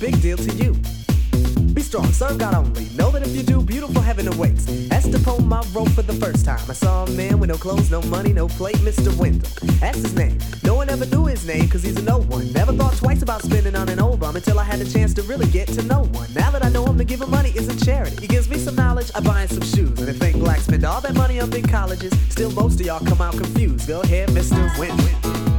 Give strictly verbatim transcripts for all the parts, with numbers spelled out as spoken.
big deal to you. Be strong, serve God only. Know that if you do, beautiful heaven awaits. Asked upon my road for the first time. I saw a man with no clothes, no money, no plate, Mister Wendell. That's his name. No one ever knew his name, cause he's a no one. Never thought twice about spending on an old bum until I had the chance to really get to know one. Now that I know him, to give him money isn't charity. He gives me some knowledge, I buy him some shoes. And they think blacks spend all that money on big colleges. Still most of y'all come out confused. Go ahead, Mister Wendell.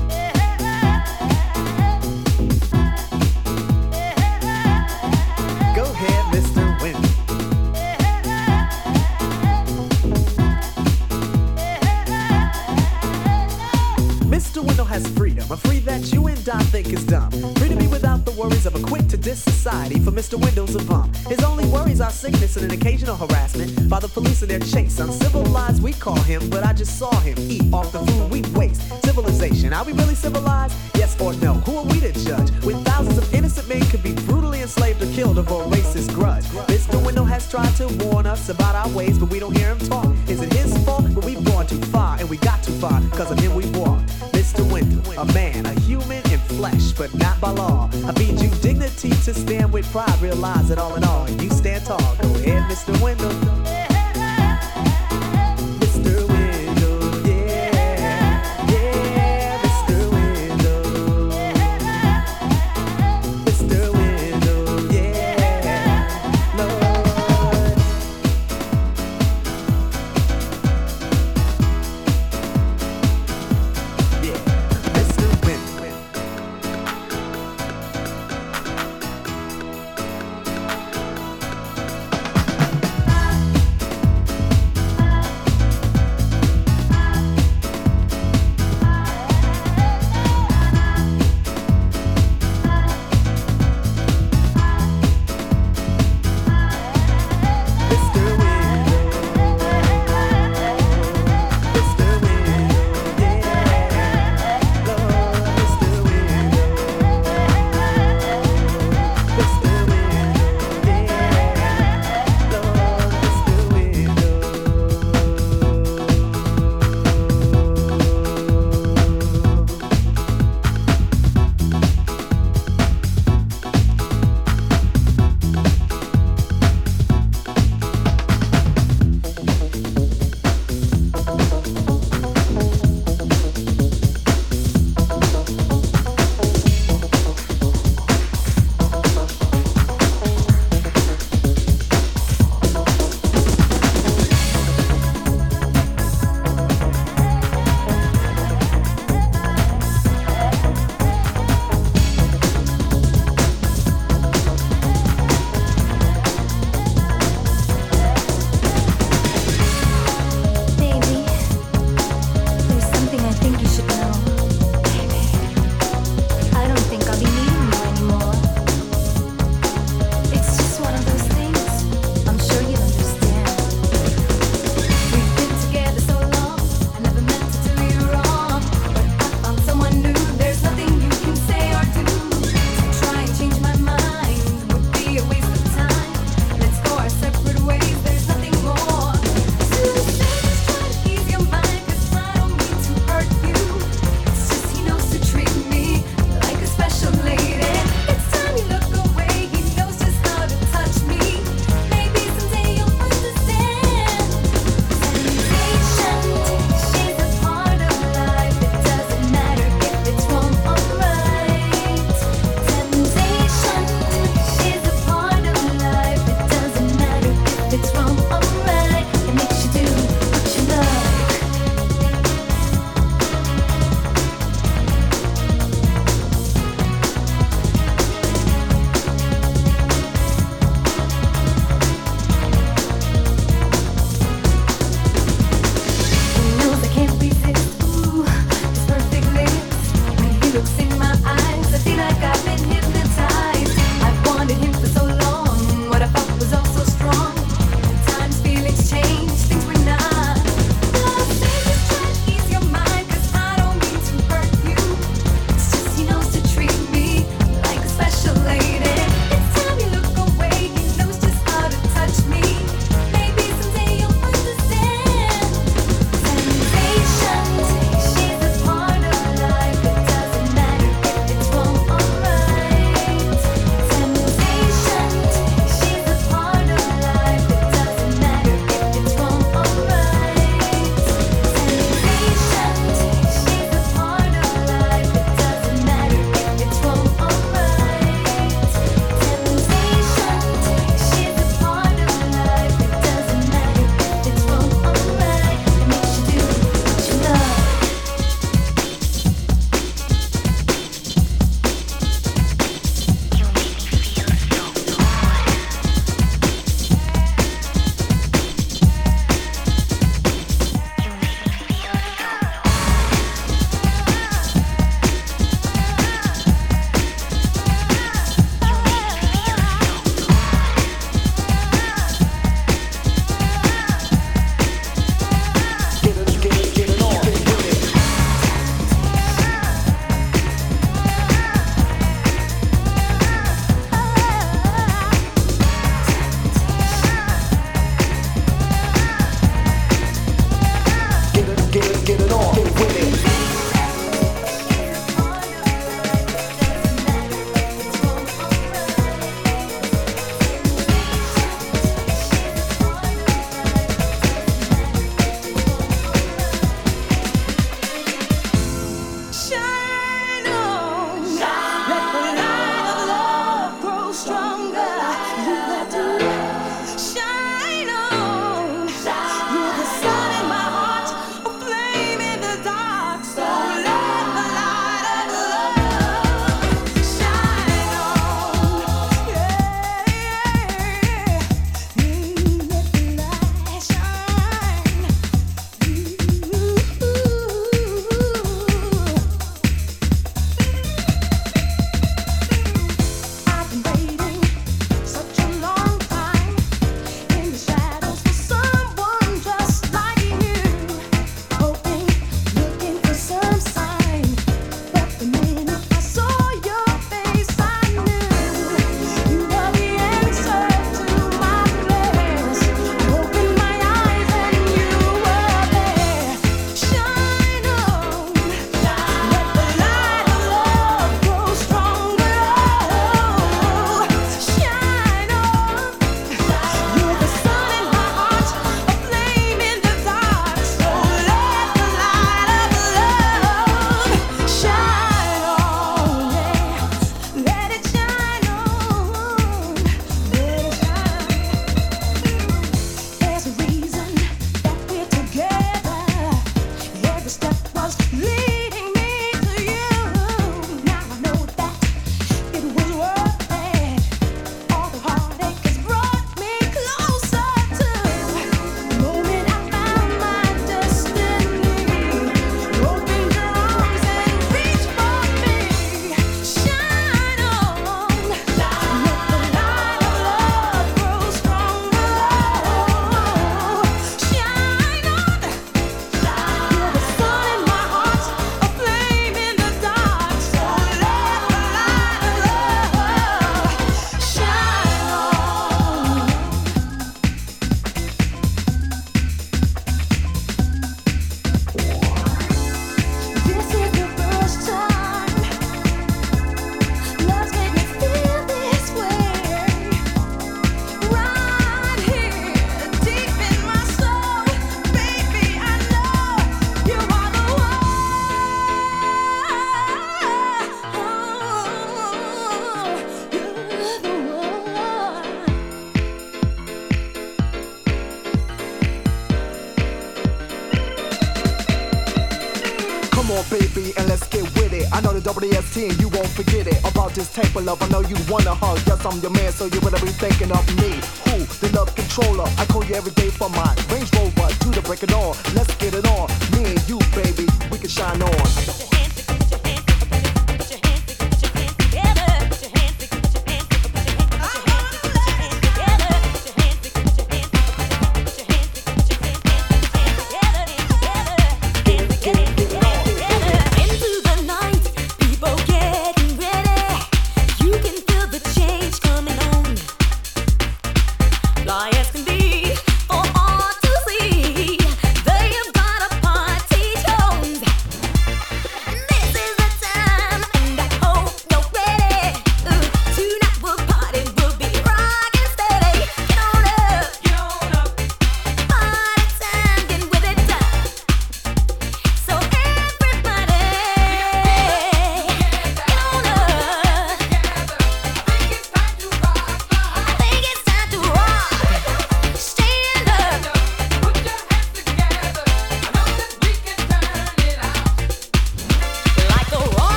A free that you and I think is dumb. Free to be without the worries of a quick to diss society. For Mister Wendell's a bum. His only worries are sickness and an occasional harassment by the police in their chase. Uncivilized we call him, but I just saw him eat off the food we waste. Civilization, are we really civilized? Yes or no? Who are we to judge? When thousands of innocent men could be brutally enslaved or killed over a racist grudge. Mister Wendell has tried to warn us about our ways, but we don't hear him talk. Is it his fault? But we've gone too far, and we got too far, cause of him we walked. Mister Wendell, a man, a human in flesh, but not by law. I feed you dignity to stand with pride. Realize that all in all, you stand tall. Go ahead, Mister Wendell. Mister Wendell, yeah, yeah, Mister Wendell. Mister Wendell, yeah, Lord. Yeah, Mister Wendell. baby, and let's get with it. I know the W S T and you won't forget it. About this type of love, I know you wanna hug. Yes, I'm your man, so you better be thinking of me. Who? The love controller. I call you every day for my Range Rover. Do the break it on. Let's get it on. Me and you, baby, we can shine on.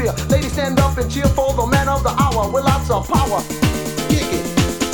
fear. Ladies, stand up and cheer for the man of the hour with lots of power. Kick it.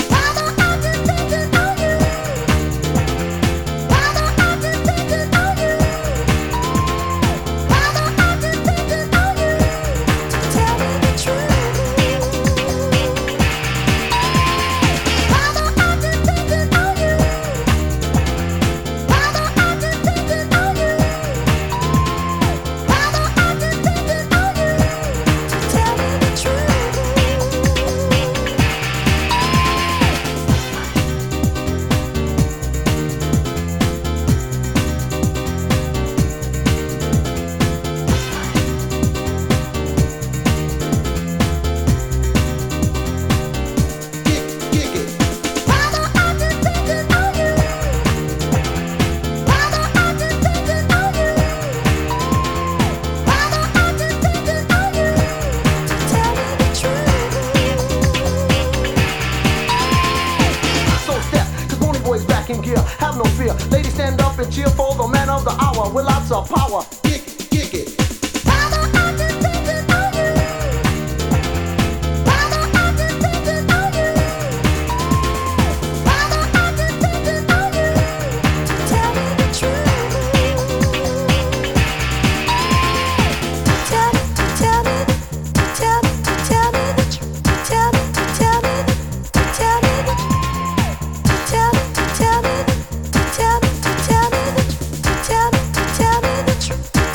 In gear, have no fear. Ladies, stand up and cheer for the man of the hour with lots of power. Kick it, kick it. Tell me the truth.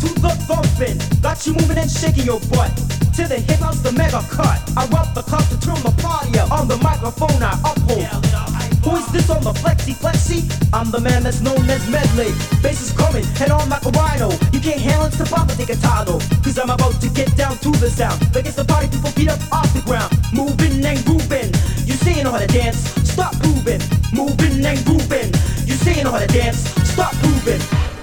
to the thumping. Got you moving and shaking your butt to the hip house, the mega cut. I rock the club to turn the party up. On the microphone I uphold. Who is this on the flexi flexi? I'm the man that's known as Medley. Bass is coming, head on like a rhino. You can't handle it, step up and take a title. Cause I'm about to get down to the sound. Like it's the party, people feet up off the ground. Moving and grooving. You say you know how to dance, stop moving. Moving and grooving. You say you know how to dance, stop moving.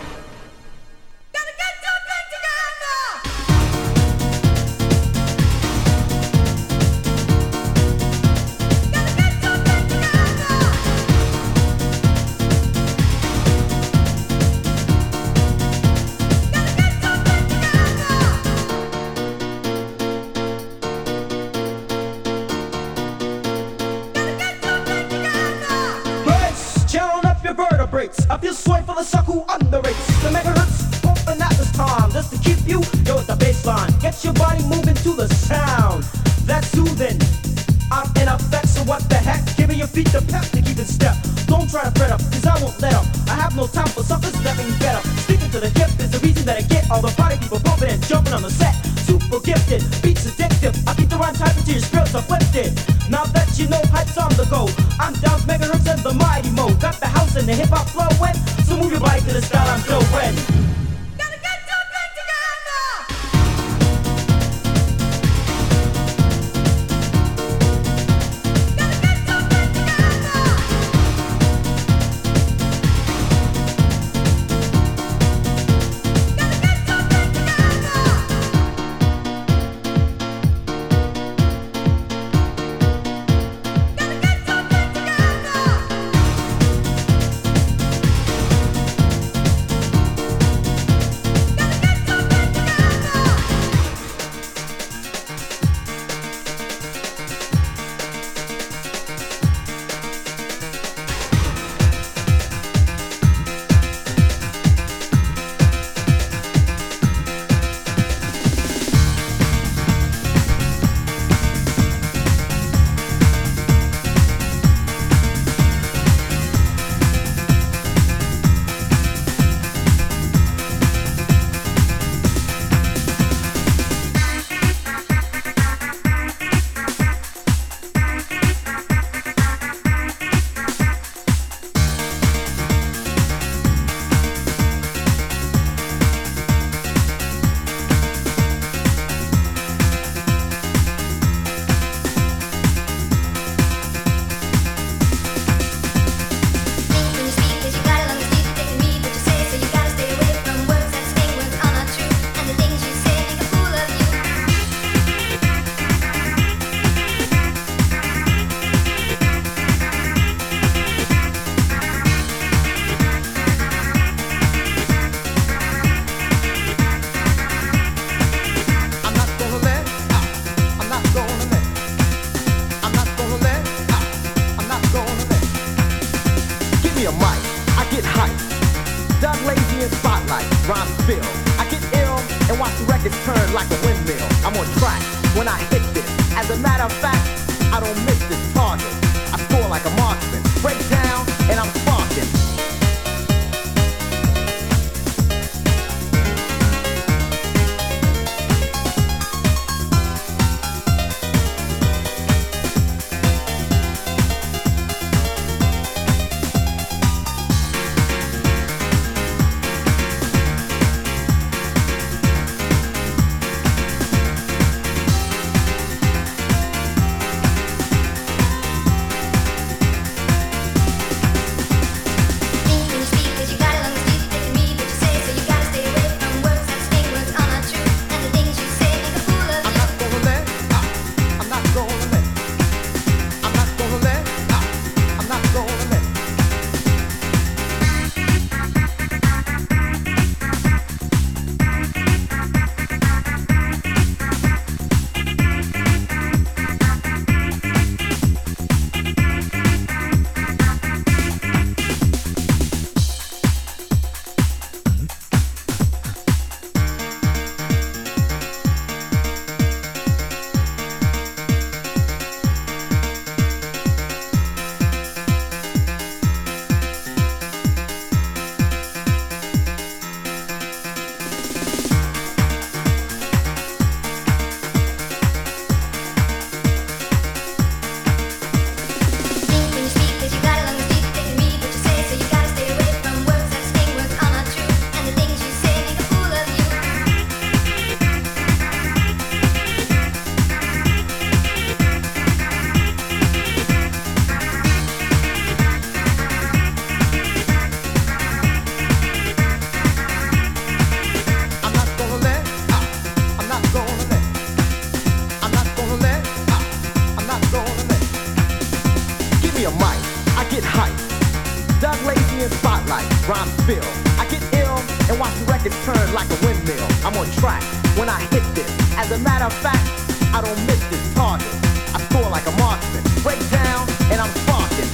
I feel sorry for the sucker who underrates the megahertz, pumping at this time just to keep you, yo, it's the baseline. Get your body moving to the sound that's soothing. I'm in effect, so what the heck? Giving your feet the pep to keep in step. Don't try to fret up, cause I won't let up. I have no time for suckers stepping better. Sticking to the hip is the reason that I get all the party people bumping and jumping on the set. Super gifted, beats addictive. I keep the rhyme tight until your spirits are lifted. Now that you know hype's on the go, I'm down with megahertz and the mighty mo. Got the house and the hip hop flowing, so move your body to the style I'm doing. rhymes spill. I get ill and watch the records turn like a windmill. I'm on track when I hit this. As a matter of fact, I don't miss this target. I score like a marksman. Break down and I'm sparking.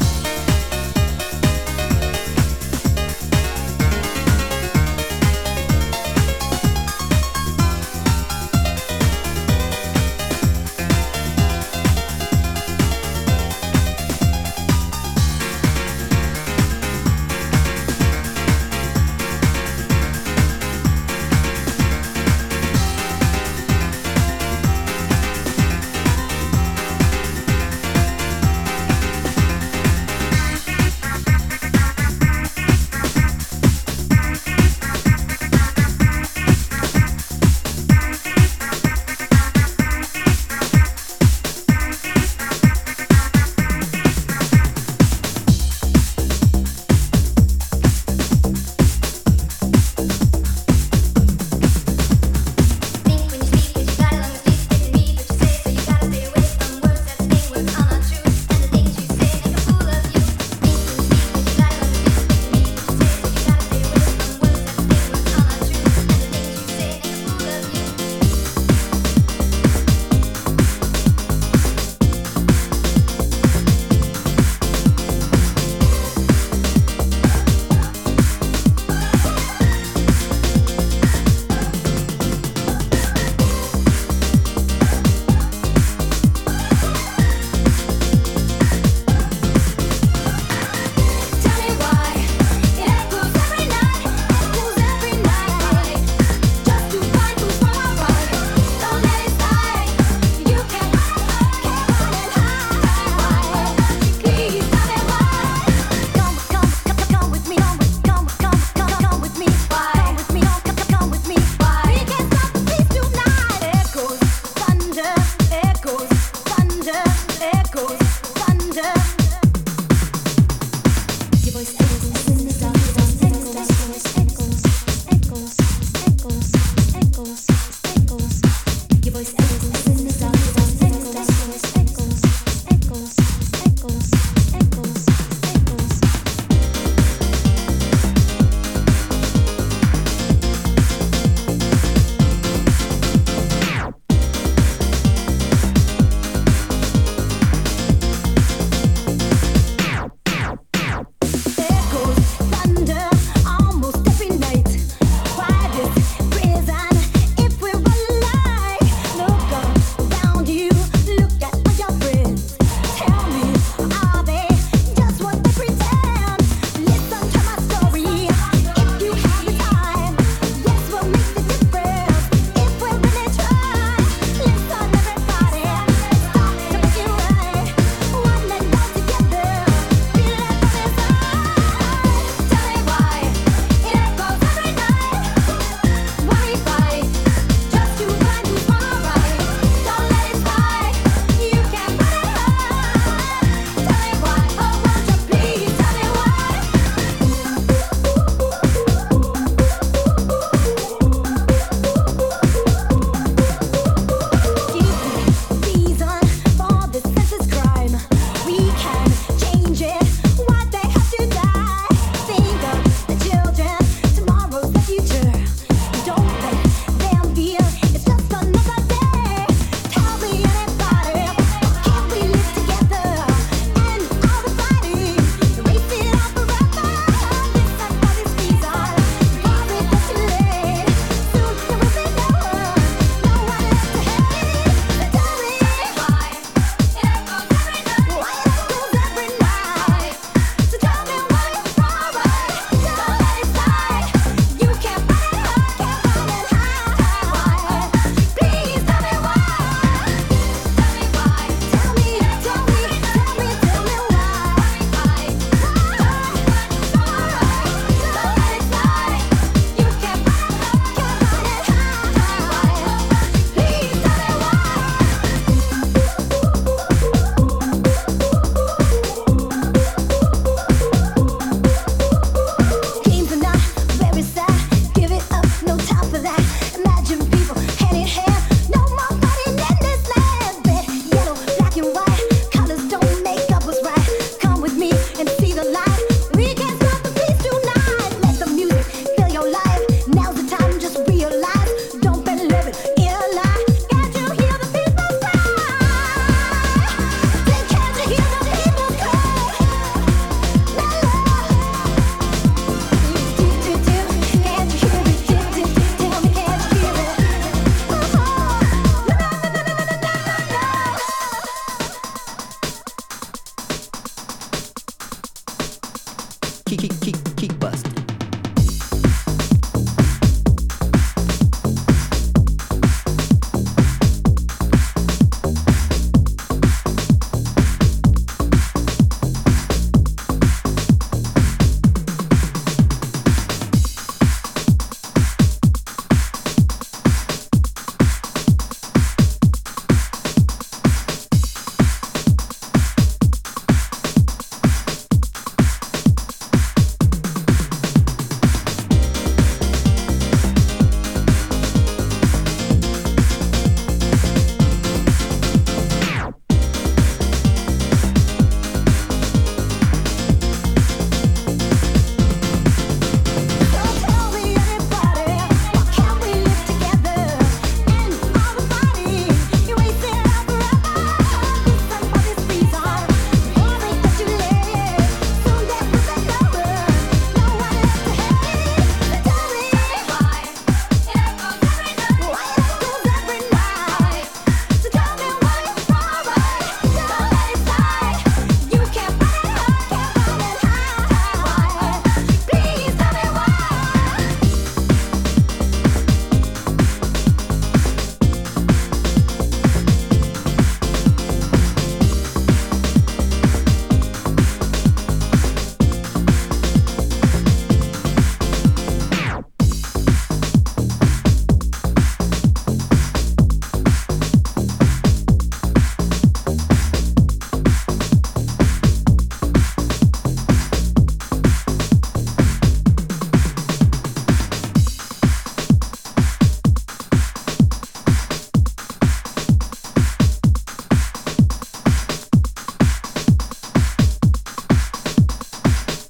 keep, keep, keep, keep busting.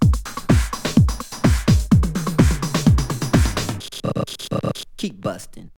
Keep busting.